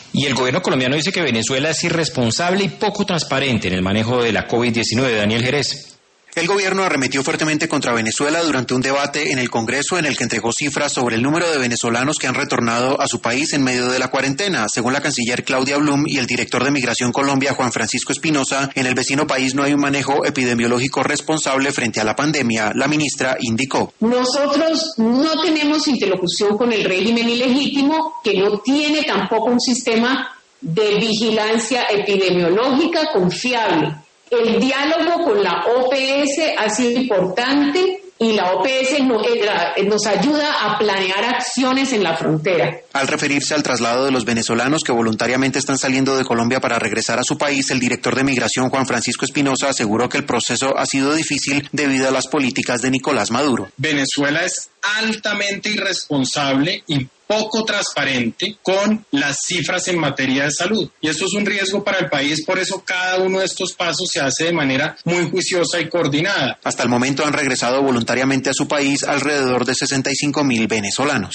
Y el gobierno colombiano dice que Venezuela es irresponsable y poco transparente en el manejo de la COVID-19. Daniel Jerez. El gobierno arremetió fuertemente contra Venezuela durante un debate en el Congreso en el que entregó cifras sobre el número de venezolanos que han retornado a su país en medio de la cuarentena. Según la canciller Claudia Blum y el director de Migración Colombia, Juan Francisco Espinosa, en el vecino país no hay un manejo epidemiológico responsable frente a la pandemia. La ministra indicó: nosotros no tenemos interlocución con el régimen ilegítimo, que no tiene tampoco un sistema de vigilancia epidemiológica confiable. El diálogo con la OPS ha sido importante y la OPS nos ayuda a planear acciones en la frontera. Al referirse al traslado de los venezolanos que voluntariamente están saliendo de Colombia para regresar a su país, el director de Migración, Juan Francisco Espinosa, aseguró que el proceso ha sido difícil debido a las políticas de Nicolás Maduro. Venezuela es altamente irresponsable y poco transparente con las cifras en materia de salud. Y esto es un riesgo para el país, por eso cada uno de estos pasos se hace de manera muy juiciosa y coordinada. Hasta el momento han regresado voluntariamente a su país alrededor de 65.000 venezolanos.